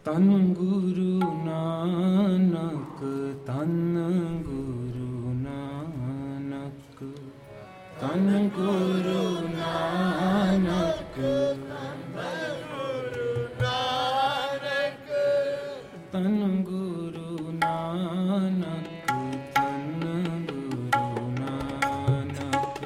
ਤਨ ਗੁਰੂ ਨਾਨਕ, ਤਨ ਗੁਰੂ ਨਾਨਕ, ਤਨ ਗੁਰੂ ਨਾਨਕ, ਤਨ ਗੁਰੂ ਨਾਨਕ, ਤਨ ਗੁਰੂ ਨਾਨਕ।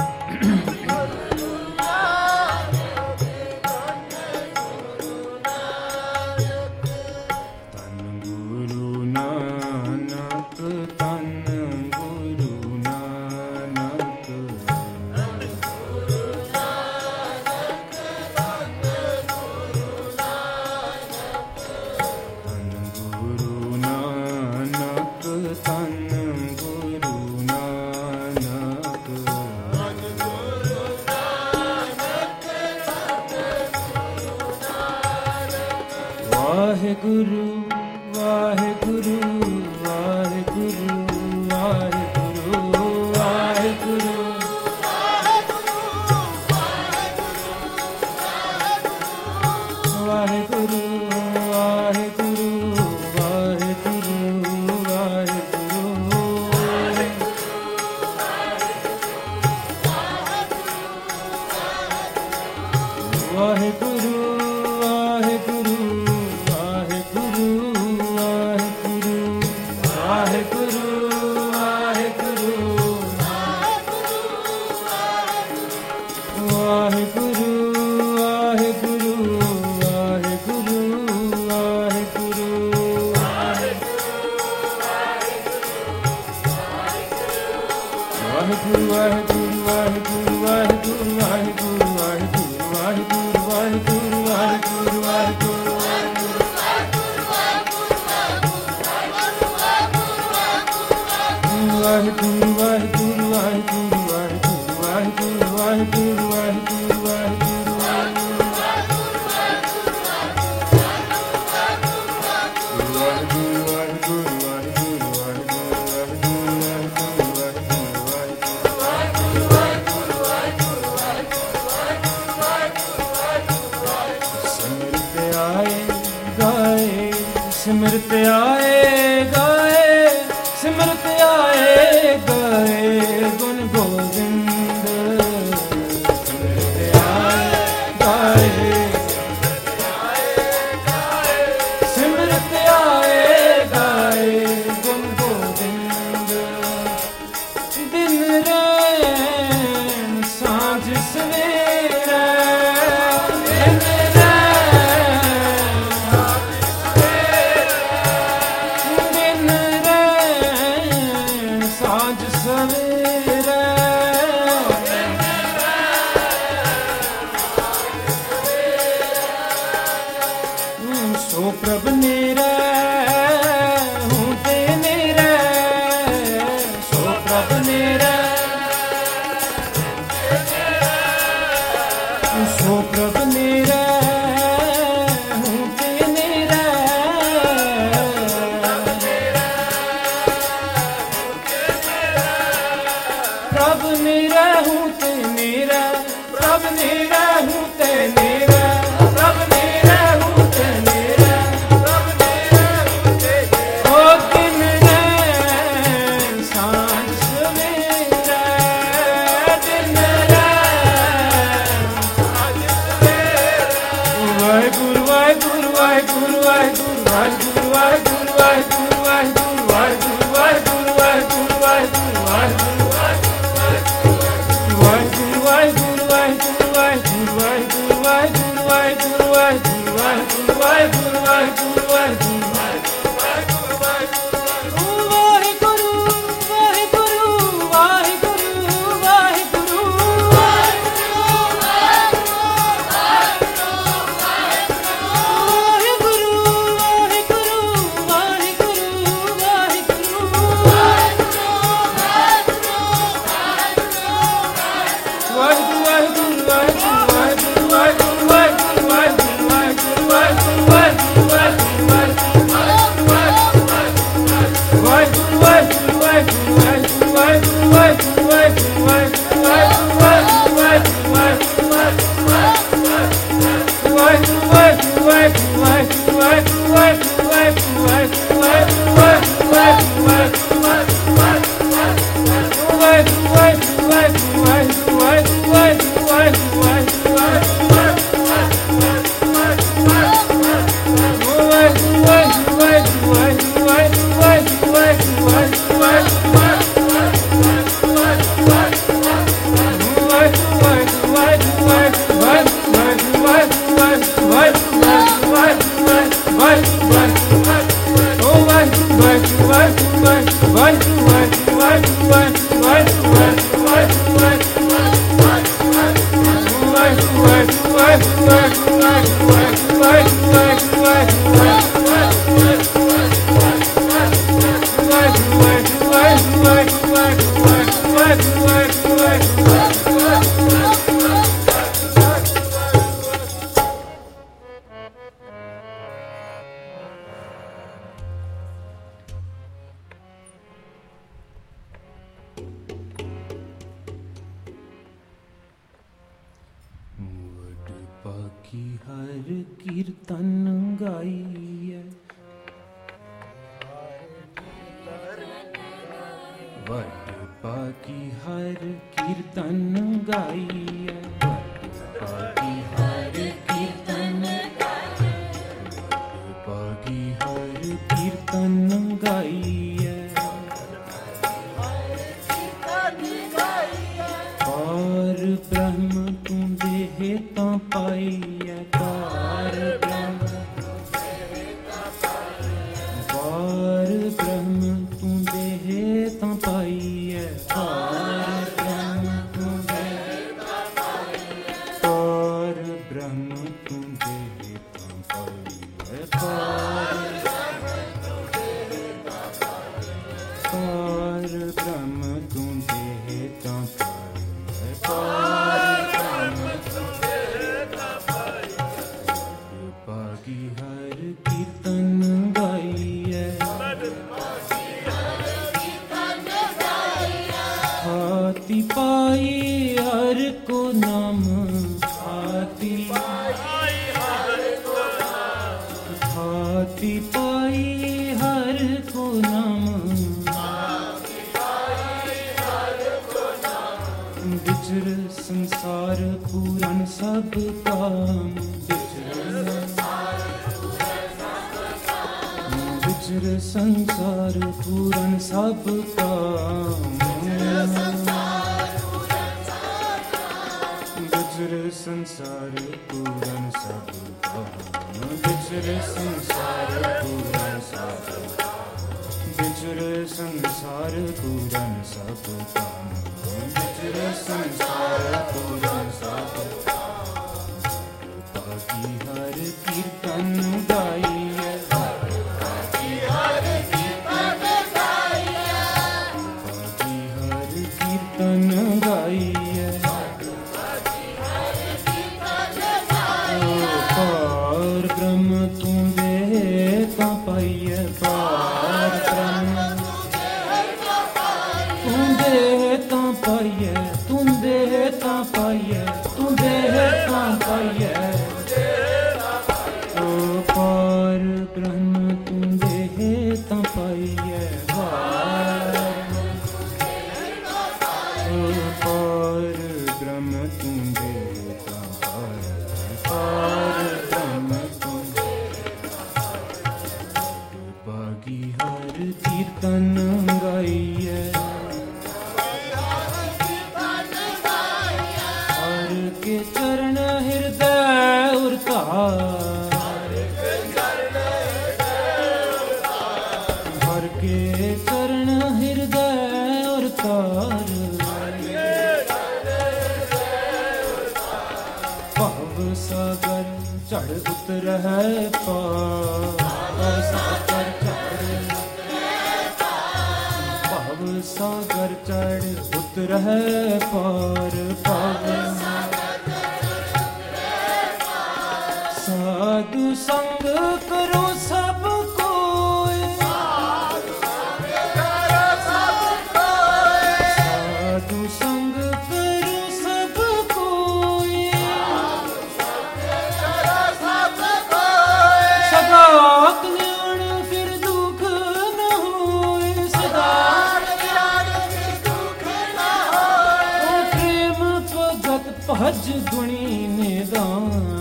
ਵਾਹਿਗੁਰੂ ਵਾਹਿਗੁਰੂ ਵਾਹਿਗੁਰੂ ਵਾਹਿਗੁਰੂ ਵਾਹਿਗੁਰੂ ਵਾਹਿਗੁਰੂ ਵਾਹਿਗੁਰੂ ਸਿਮਰਤ ਆਏ ਗਾਏ, ਸਿਮਰਤ ਆਏ ਗਾਏ ਗੁਣ ਗੋਬਿੰਦ। ਸਿਮਰਤ ਆਏ ਗਾਏ, ਸਿਮਰਤ ਆਏ ਗਾਏ ਗੁਣ ਗੋਬਿੰਦ। ਦਿਨ ਰੈਣ ਸਾਂਝ ਸਵੇਰੇ, ਸੋ ਪ੍ਰਭ ਨੇਰੇ ਹੂੰ ਤੇ ਨੇਰੇ, ਸੋ ਪ੍ਰਭ ਨੇਰੇ, ਸੋ ਪ੍ਰਭ ਨੇਰੇ ਹੂੰ ਤੇ ਨੇਰੇ, ਪ੍ਰਭ ਨੇਰੇ ਹੂੰ ਤੇ ਨੇਰੇ, ਪ੍ਰਭ ਨੇਰੇ ਹੂੰ ਤੇ ਨੇਰੇ, ਪ੍ਰਭ ਨੇਰੇ ਹੂੰ ਤੇ ਨੇਰੇ। ਭਾਗੀ ਹਰ ਕੀਰਤਨ ਗਾਈਐ, ਵੱਡ ਭਾਗੀ ਹਰ ਕੀਰਤਨ ਗਾਈਐ, ਵੱਡ ਭਾਗੀ ਹਰ ਕੀਰਤਨ ਗਾਈਐ, ਵੱਡ ਭਾਗੀ ਹਰ ਕੀਰਤਨ ਗਾਈਐ, ਪਾਰ ਬ੍ਰਹਮ ਤੂੰ ਦੇਹ ਤਾਂ ਪਾਈਐ, ਪਾਰ ਬ੍ਰਹਮ, ਪਾਰ ਬ੍ਰਹਮ ਤੂੰ ਦੇਹ ਤਾਂ ਪਾਈਐ, ਪਾਰ ਬ੍ਰਹਮ ਤੂੰ ਦੇਹ ਤਾਂ ਪਾਈਐ, ਪਾਰ ਬ੍ਰਹਮ ਤੂੰ ਦੇਹ ਤਾਂ ਪਾਈਐ, ਪਾਰ ਬ੍ਰਹਮ ਤੂੰ ਦੇਹ ਤਾਂ ਪਾਈਐ, ਪਾਰ ਬ੍ਰਹਮ ਤੂੰ ਦੇਹ ਤਾਂ ਪਾਈਐ, ਭਾਗੀ ਹਰ ਕੀਰਤਨ ਗਾਈਐ, ਹਾਥੀ ਪਾਈ ਹਰ ਕੋ ਨਾਮ, ਹਾਥੀ ਪਾਈ ਹਰ ਕੋ ਨਾਮ, ਹਾਥੀ ਪਾਈ ਹਰ ਕੋ ਨਾਮ, ਵਿਚਰ ਸੰਸਾਰ ਪੂਰਨ ਸਭ ਕਾਮ, ਵਿਚਰ ਸੰਸਾਰ ਪੂਰਨ ਸਭ ਕਾਮ, ਵਿਚਰ ਸੰਸਾਰ ਪੂਰਨ ਸਭ ਕਾਮ, ਵਿਚਰ ਸੰਸਾਰ ਪੂਰਨ ਸਭ ਕਾਮ, ਵਿਚਰ ਸੰਸਾਰ ਪੂਰਨ ਸਭ ਕਾਮ, ਵਿਚਰ ਸੰਸਾਰ ਪੂਰਨ ਸਭ ਕਾਮ, ਭਾਗੀ ਹਰ ਕੀਰਤਨ ਗਾਈਐ, ਭਾਗੀ ਹਰ ਕੀਰਤਨ ਗਾਈਐ, ਭਾਗੀ ਹਰ ਕੀਰਤਨ ਗਾਈਐ, ਭਾਗੀ ਹਰ ਕੀਰਤਨ ਗਾਈਐ, ਪਾਰ ਬ੍ਰਹਮ ਤੂੰ ਦੇਹ ਤਾਂ ਪਾਈਐ, ਪਾਰ ਬ੍ਰਹਮ ਤੂੰ ਦੇਹ ਤਾਂ ਪਾਈਐ, ਤੂੰ ਦੇਹ ਤਾਂ ਪਾਈਐ, ਤੂੰ ਦੇਹ ਤਾਂ ਪਾਈਐ, ਓ ਪਾਰ ਬ੍ਰਹਮ ਤੂੰ ਦੇਹ ਤਾਂ ਪਾਈਐ, ਪਾਰ ਬ੍ਰਹਮ ਤੂੰ ਦੇਹ ਤਾਂ ਪਾਈਐ, ਪਾਰ ਬ੍ਰਹਮ ਤੂੰ ਭਾਗੀ ਹਰ ਕੀਰਤਨ ਗਾਈਐ, ਹਰ ਕੇ ਚਰਨ ਹਿਰਦੈ ਉਰਤਾਰ, ਹਰ ਕੇ ਚਰਨ ਹਿਰਦੈ ਉਰਤਾਰ, ਭਵ ਸਾਗਰ ਚੜ ਉਤਰਹਿ ਪਾਰ, ਭਵ ਸਾਗਰ ਚੜ, ਭਵ ਸਾਗਰ ਚੜ ਉਤਰਹਿ ਪਾਰ, ਭਵ ਸਾਧੂ ਸੰਗ ਕਰੋ ਸਭ ਕੋਇ, ਸਾਧੂ ਸੰਗ ਕਰੋ ਸਭ ਕੋਇ, ਸਦਾ ਕਲਿਆਣ ਫਿਰ ਦੁਖ ਨ ਹੋਇ, ਸਦਾ ਪ੍ਰੇਮ ਭਗਤ ਭਜ ਗੁਣੀ ਨਿਦਾਨ,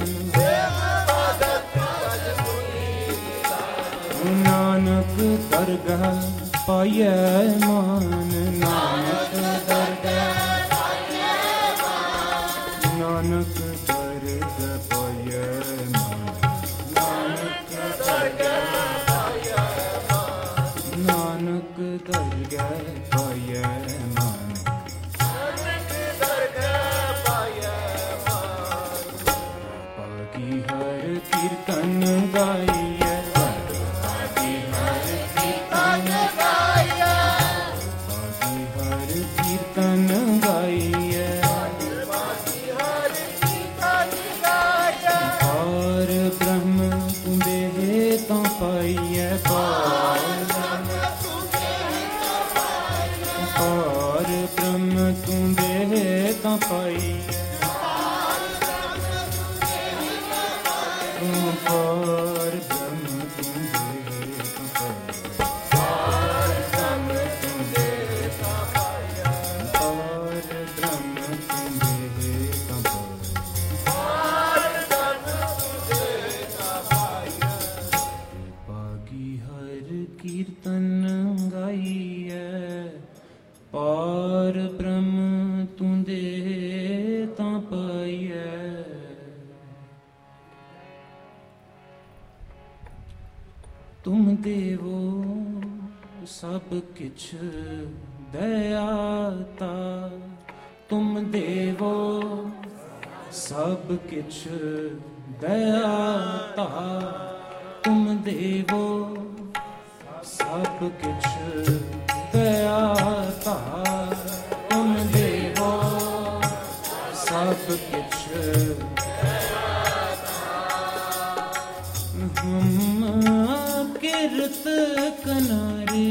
ਨਾਨਕ ਦਰਗਹ ਪਾਈਐ ਮਾਨ, ਨਾਨਕ ਦਰਗਹ ਪਾਈਐ ਮਾਨ, ਨਾਨਕ ਦਰਗਹ ਪਾਈਐ ਮਾਨ, ਨਾਨਕ ਦਰਗਹ ਪਾਈਐ ਮਾਨ, ਨਾਨਕ ਦਰਗਹ ਪਾਈਐ ਮਾਨ, ਨਾਨਕ ਦਰਗਹ ਪਾਈਐ ਮਾਨ, ਭਾਗੀ ਹਰ ਕੀਰਤਨ ਗਾਈਐ, ਭਾਗੀ ਹਰ ਕੀਰਤਨ ਗਾਈਐ, ਭਾਗੀ ਹਰ ਕੀਰਤਨ ਗਾਈਐ, ਭਾਗੀ ਹਰ ਕੀਰਤਨ ਗਾਈਐ, ਪਾਰ ਬ੍ਰਹਮ ਤੂੰ ਦੇਹ ਤਾਂ ਪਾਈਐ, ਪਾਰ ਬ੍ਰਹਮ ਤੂੰ ਦੇਹ ਤਾਂ ਪਾਈਐ, देवो सब किछ दयाता, तुम देवो सब किछ दयाता, तुम देवो सब किछ दयाता, तुम देवो सब किछ दयाता। हम किरत कनारे,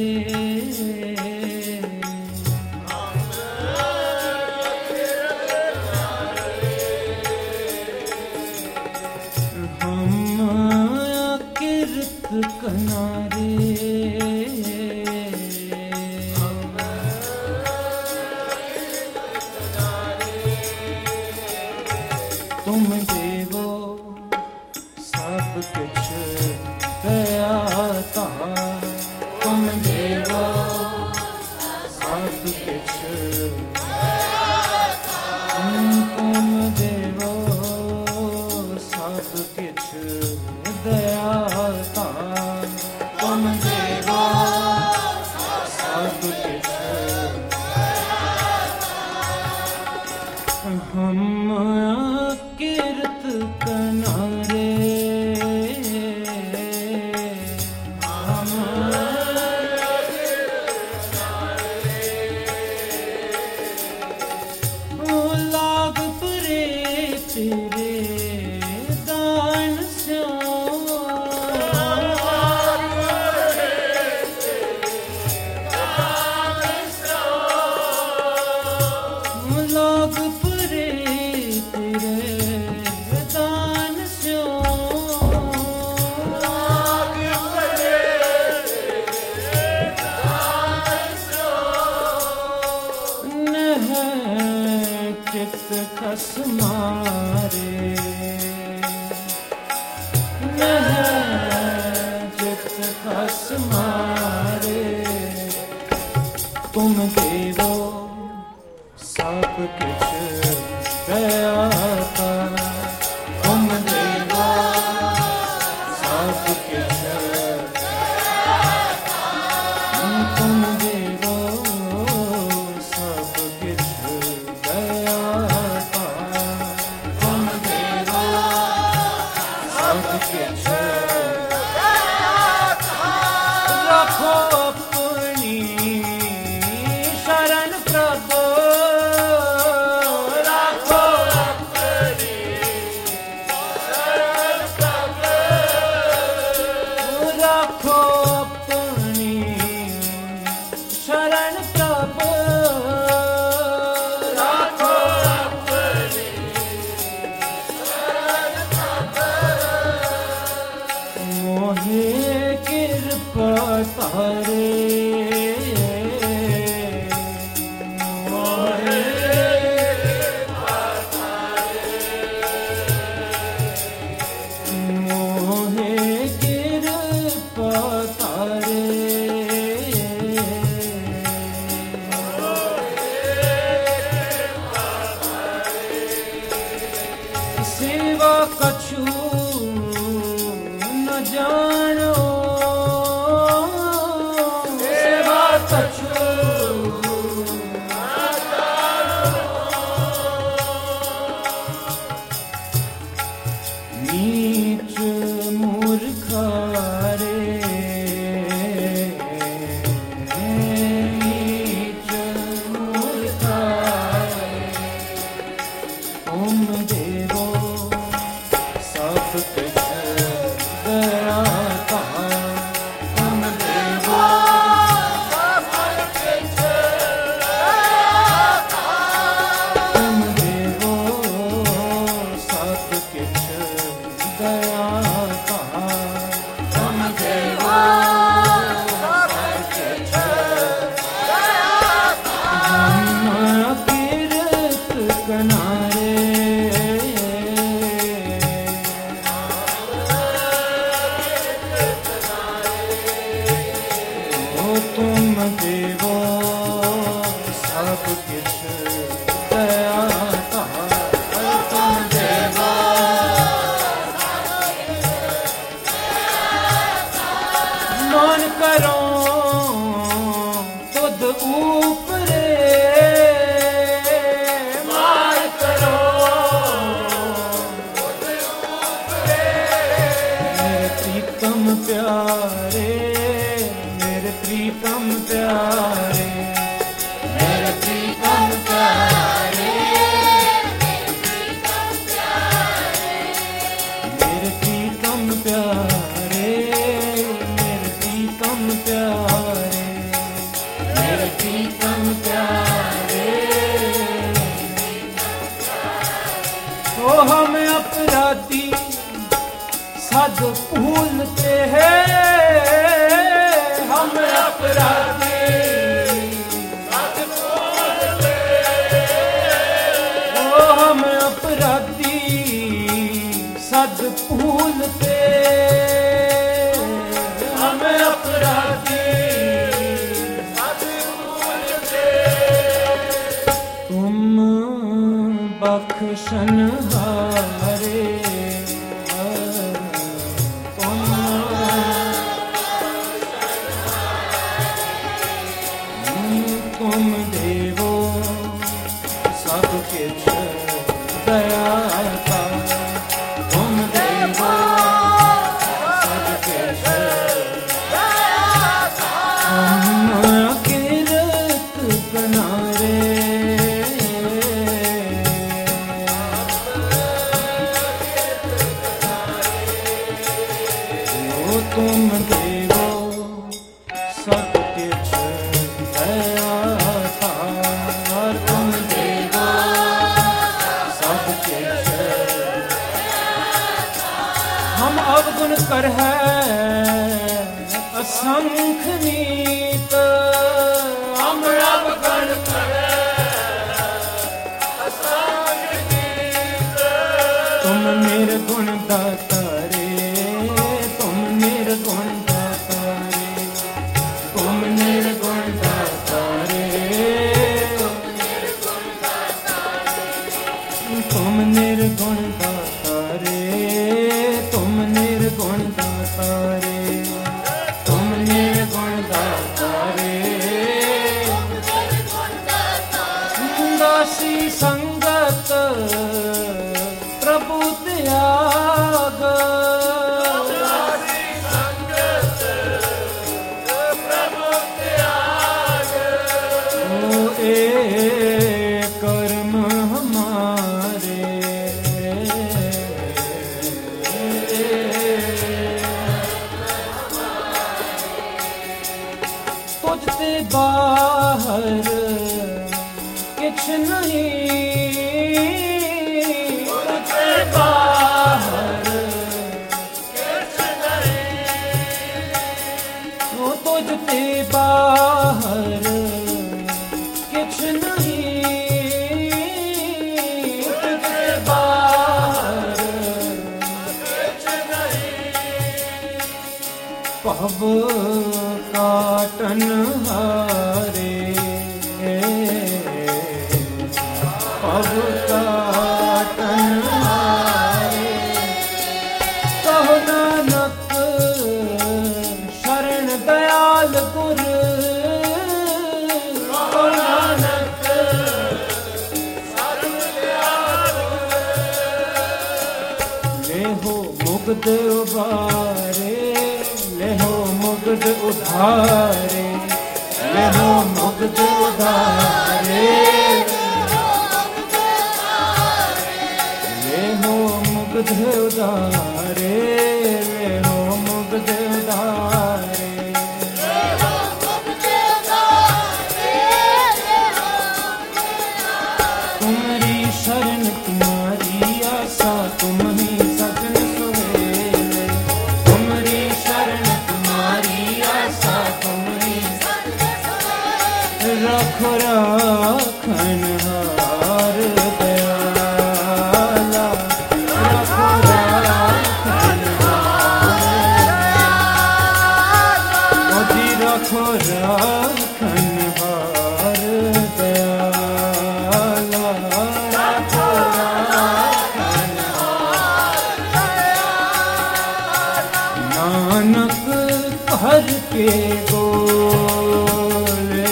कनारे तुम देवो सब कुछ दयाता, तुम देवो सब कुछ दयाता, तुम देवो सब कुछ दयाता, तुम देवो सब कुछ दयाता। हम किरत कनारे, हम लाग परे तेरे दान लाग परे तेरे दान स्यो, लाग परे तेरे दान स्यो, नह चित खस मारे, नह चित खस मारे, तुम देवो सब कुछ दयाता, तुम देवो सब कुछ दयाता, तुम देवो सब कुछ दयाता, तुम देवो सब कुछ दयाता। रखो अपनी शरण प्रभु, रखो अपनी प्यारे, मेरे प्रीतम प्यारे, मेरे प्रीतम प्यारे, मेरे प्रीतम प्यारे, मेरे प्रीतम प्यारे, मेरे प्रीतम प्यारे। ओ हम अपराधी सद भूलते हैं, हम अपराधी सद भूलते हैं, ओ हम अपराधी सद भूलते, हम अपराधी सद भूलते। तुम बख्शनहारे, तुम देवो सब किछ दयाता, तुम देवो सब किछ दयाता, हम अकिरत बनारे, ओ तुम देवो सब किछ दयाता, तुम देवो सब किछ। हम अवगुण कर है असंख नीत, हम अवगुण कर असंख नीत, तुम निर्गुण दाता रे, तुम निर्गुण दाता रे, तुम निर्गुण दाता रे, तुम निर्गुण दाता रे, तुम निर्गुण दाता रे, तुम निर्गुण दाता रे। दासी संगत प्रभु त्याग, दासी संगत प्रभु त्याग, ओ ए कर्म हमारे, तुझते बाहर किछ नहीं, तुझते बाहर किछ नहीं, ओ तुझते बाहर किछ नहीं, तुझते बाहर किछ नहीं। पव काटन हारे, पव काटन हारे, कहो नानक शरण दयाल गुर, कहो नानक शरण दयाल गुर। लेहो मुग्ध उबारे, लेहो मुग्ध उधारे, लेहो मुग्ध उधारे, लेहो मुग्ध उधारे, लेहो मुग्ध उधारे। तुम्हारी शरण तुम्हारी आशा, तुम ही सजन सुहेले, तुम्हारी शरण तुम्हारी आशा, तुम ही रखो राखन हार दयाला, रखो राखन हार, मोदी रखो राखन हार दयाला, रखो राखन हार। नानक हर के बोले,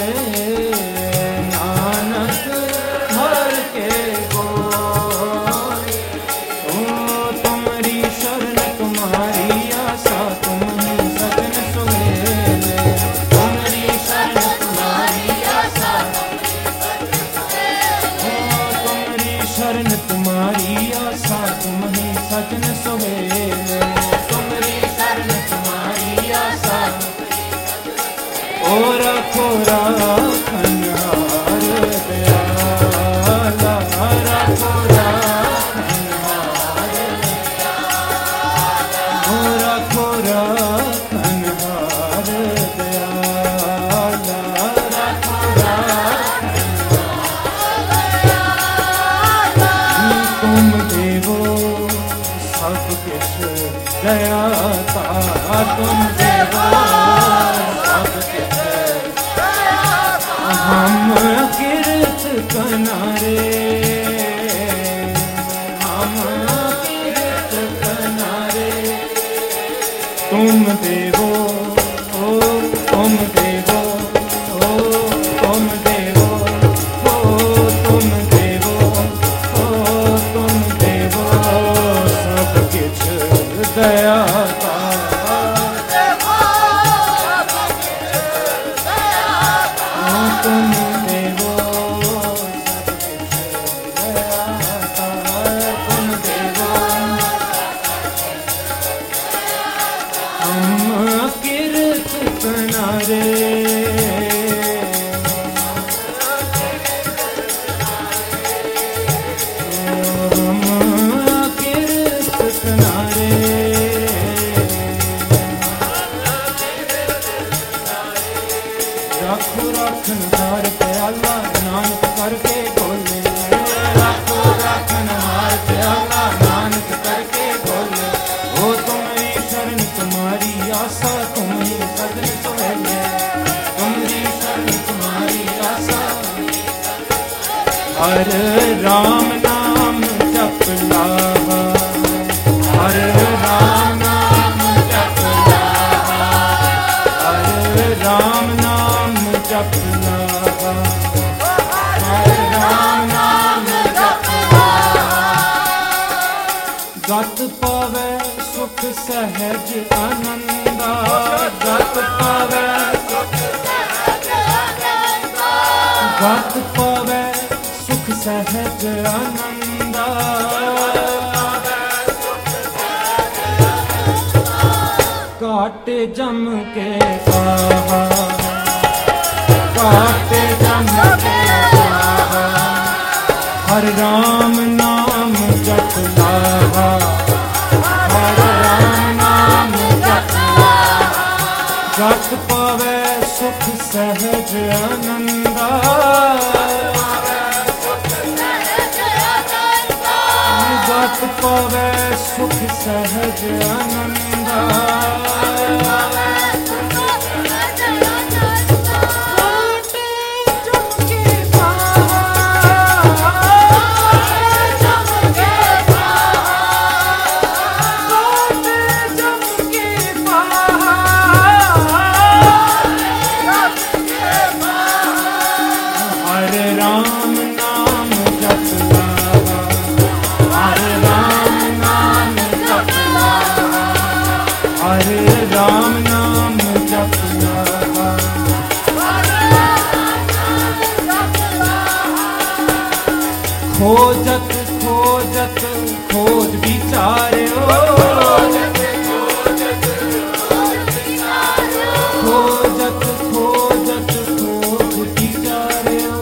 नानक हर के बोले, ओ तुम्हारी शरण तुम्हारी आशा, तुम ही शरण तुम्हारी आशा तुम ही सजन सुहेल। तुमरी शरण तुम्हारी आशा ओ रखो राखन हार दयाला। रखो राखन हार ओ रखो राखन हार दयाला। रखो तुम देवो सब किछ दयाता। तुम देवो सब किछ हम किरत कनारे। हम किरत कनारे तुम देवो ओ तुम देवो ओ तुम देवो ओ तुम देवो ओ तुम देवो सब किछ दयाता। तुम देवो सब किछ दयाता। तुम देवो हम किरत कनारे। हम किरत कनारे। रखो राखन हार प्याला नानक करके बोले। रखो राखन हार प्याला नानक करके बोले। ओ तुम्हारी शरण तुम्हारी आशा तुम ही सजन सुहेले। तुम्हारी शरण तुम्हारी आशा हर राम नाम जप लावा। हर राम नाम जप लावा। हर राम नाम जप लावा। हर राम नाम जप लावा। गत पावै सुख सहज आनंदा। गत पावै गत पावै सुख सहज आनंदा। काटे जम के पाहा। काटे जम के पाहा। हर राम नाम जप लाहा। हर राम नाम जप लाहा। गत पावै सुख सहज आनंदा। गत पावै सुख सहज आनंदा। राम नाम जप लावा। खोजत खोजत खोज विचार्यो। खोजत खोजत खोज विचार्यो।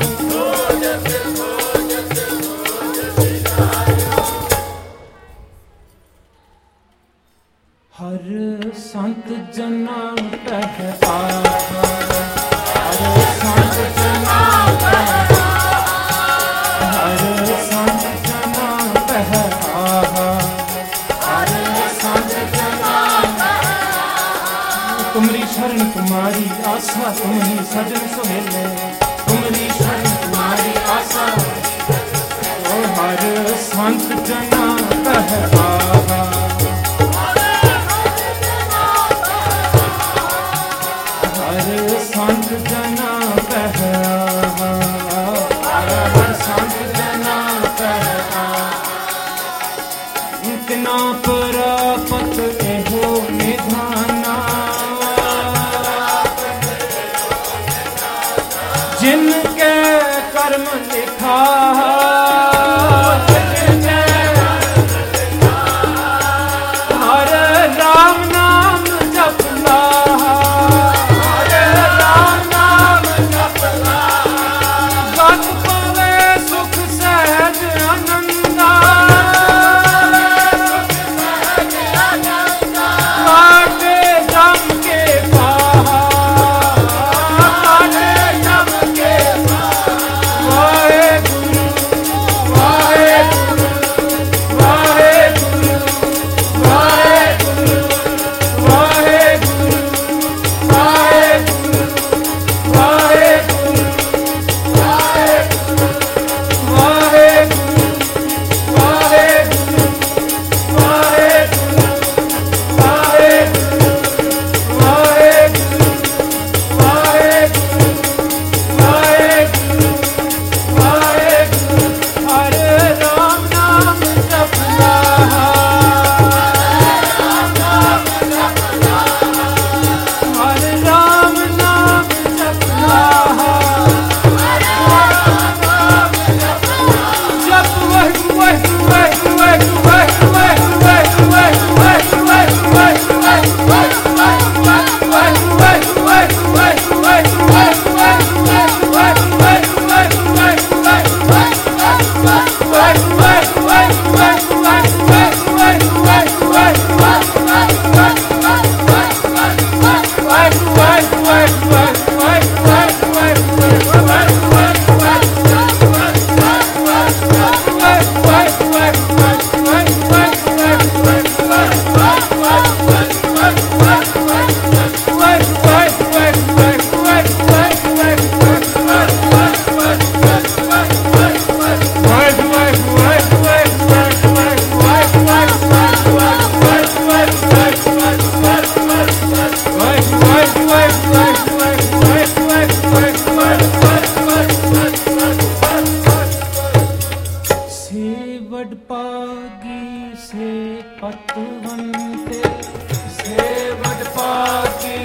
हर संत जना पह आहा। हर संत जना पह हर संत जना पह आहा। हर संत जना तुमरी शरण तुम्हारी आशा तुम ही सजन सुहेले। तुमरी शरण तुम्हारी आशा ओ हर संत जना पह आहा। हर संत जना पह आहा। हर संत जना पह आहा। इतना प्रापत एहो निधाना। जिनके कर्म लिखा ਸੇ ਵਡਭਾਗੀ ਸੇ ਪਤਵੰਤੇ, ਸੇ ਵਡਭਾਗੀ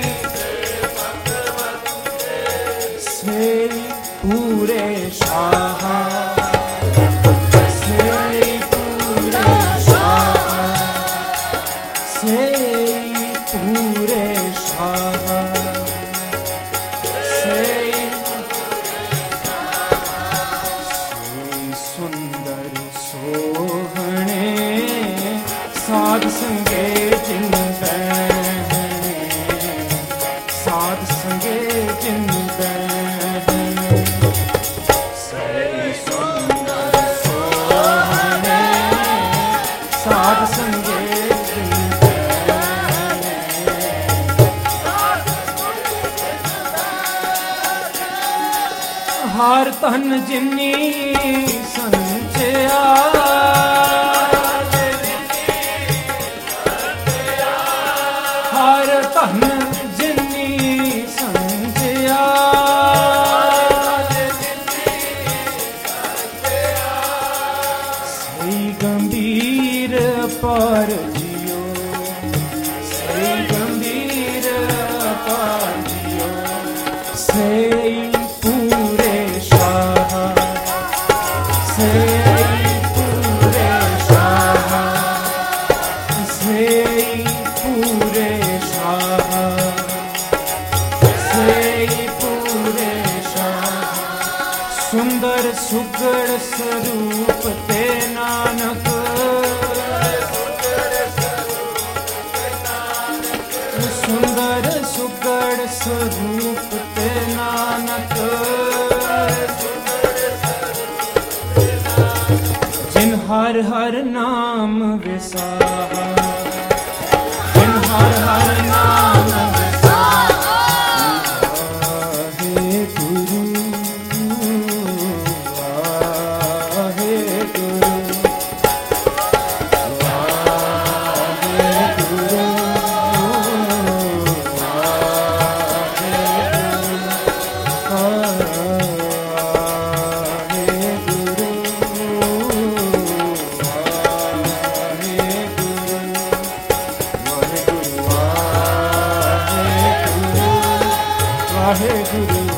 ਸੇ ਪੂਰੇ ਸ਼ਾਹ, ਸੇ ਪੂਰੇ ਸ਼ਾਹ, ਸੇ ਪੂਰੇ ਸ਼ਾਹ, ਸੇ ਸੁੰਦਰ ਸੋਹਣੇ ਸਾਧ ਸੰਗੇ ਜਿਨ ਬਹਿਣੇ, ਸਾਧ ਸੰਗੇ ਜਿਨ ਬਹਿਣੇ, ਸੇ ਸੁੰਦਰ ਸੋਹਣੇ ਸਾਧ ਸੰਗੇ ਜਿਨ ਬਹਿਣੇ, ਹਰ ਧਨ ਜਿਨੀ ਸੰਚਿਆ, ਹਰ ਧਨ ਜਿਨੀ ਸੰਚਿਆ, ਸਹੀ ਗੰਭੀਰ ਪਰ ਜਿਉ, ਸਹੀ ਗੰਭੀਰ ਪਰ ਜਿਉ, ਸਹੀ ਪੂਰੇ ਸ਼ਾਹ, ਸਹੀ ਪੂਰੇ ਸ਼ਾਹ, ਸਹੀ ਪੂਰੇ ਸ਼ਾਹ, ਸਹੀ ਪੂਰੇ ਸ਼ਾਹ, ਸੁੰਦਰ ਸੁਗੜ ਸਰੂਪ ਤੇ ਨਾਨਕ, ਸੁੰਦਰ ਸੁਗੜ ਸਰੂਪ ਤੇ ਨਾਨਕ, ਜਿਨ ਹਰ ਹਰ ਨਾਮ ਵਿਸਾਹਾ, ਜਿਨ ਹਰ ਹਰ ਨਾਮ ਵਿਸਾਹਾ, ਵਾਹਿ ਗੁਰੂ ਵਾਹਿ ਗੁਰੂ ਵਾਹਿ ਗੁਰੂ ਵਾਹਿਗੁਰੂ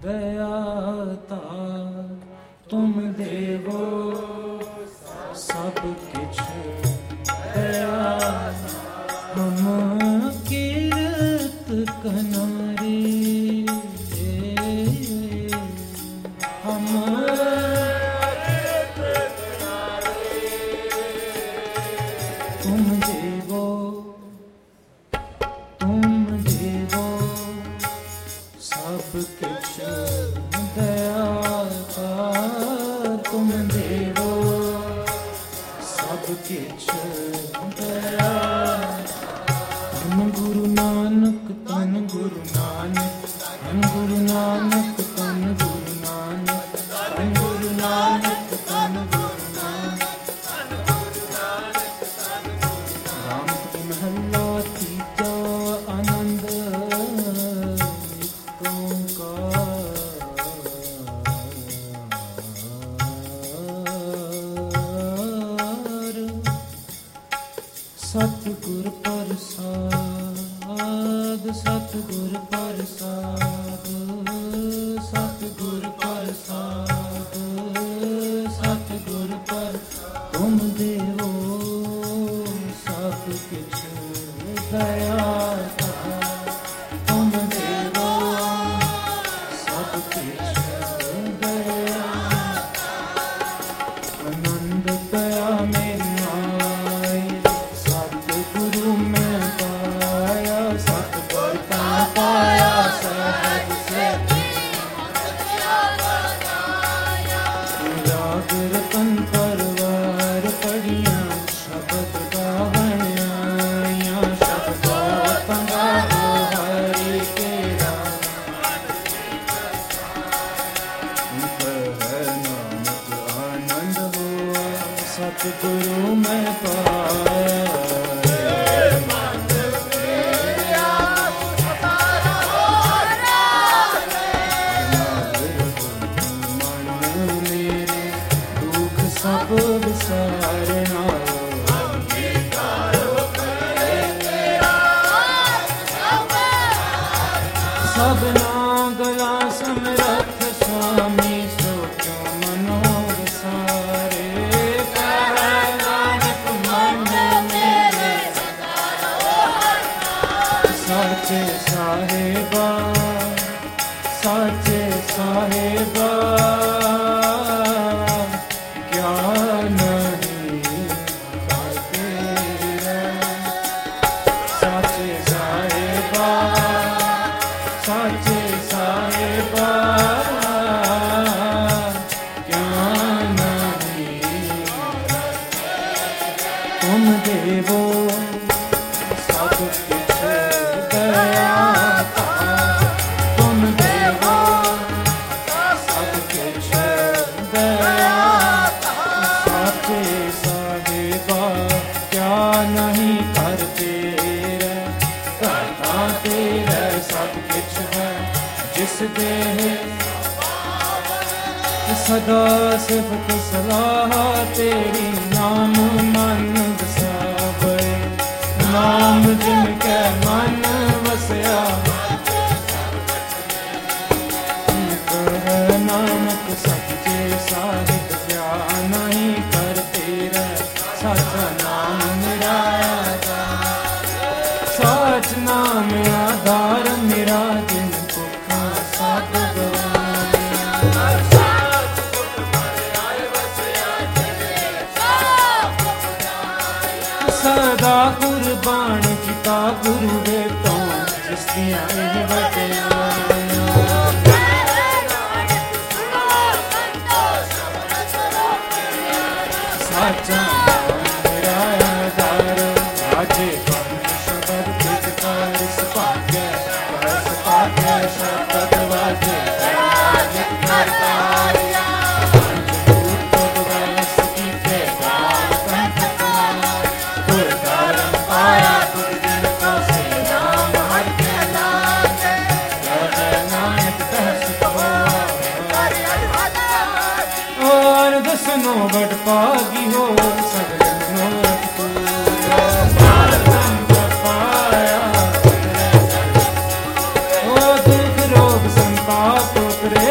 दयाता तुम देवो सब किछ दया हम कीरत कनारी हम तुम देवो सब किछ दयाता तुम देवो सब किछ दया धन गुरु नानक धन गुरु नानक धन गुरु नानक धन गुरु नानक धन गुरु नानक धन गुरु नानक राम की महला तीजा आनंद सतगुर प्रसाद सतगुर प्रसाद सतगुर प्रसाद सतगुर पर तुम देवो सब किछ दया तुम देवो सब किछ दया आनंद दया में सतगुरु में दुख सब विसारना सबना गला समरथ स्वामी सो क्यों मनो विसारे साचे साहेबा साचे साहेबा क्या नहीं तेरा साचे साहेबा साचे साहेबा क्या नहीं तुम देवो सब किछ दयाता तुम देवो सब किछ दयाता साचे साहेबा क्या नहीं करते रे करता तेरे सब किछ है जिस देह सदा सिफत सलाह तेरी नाम मन वसावे नाम जिनके मन वसया कह नानक सच्चे साहिब क्या नहीं करते रह सच्चा नाम मेरा सच नाम आधार मेरा जिन भुखा सब सदा कुर्बान किता गुरु दे तो जिसदियां ਇਹ ਸਾਚਾ ਮੇਰਾ ਆਧਾਰ ਆਜੇ ਪੰਜ ਸ਼ਬਦ ਵਿੱਚ ਕਰ ਸੁਭਾਗੈ ਸ਼ਬਦ ਵਾਜੇ ਕਰਤਾਰਿਆ ਪੰਜ ਰੂਪ ਬਵੈਸ ਕੀਤੇ ਗਾਲ ਸੰਤ ਕੁਮਾਰ ਗੁਰ ਧਰਮ ਪਾਇਆ ਗੁਰ ਦਿਨ ਕੋ ਸੇ ਨਾਮ ਹਰ ਕੇ ਲਾਗੇ ਕਹਿ ਨਾਨਕ ਤਹਿ ਸੁਖਵਾ और दसनो बट पागी हो सगले मनोरथ पूरा पाया ओ दुख रोग संताप उतरे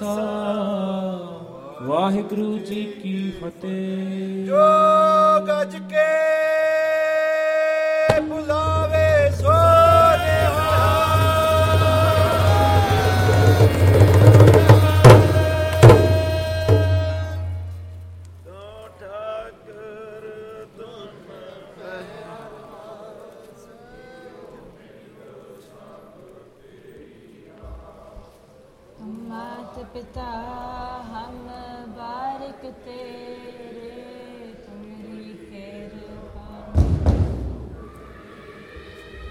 ਖਾਲਸਾ ਵਾਹਿਗੁਰੂ ਜੀ ਕੀ ਫਤਿਹ। ਜੋ ਗੱਜ ਕੇ ਬੁਲਾਵੇ ਸੋ मात पिता हम बारिक ते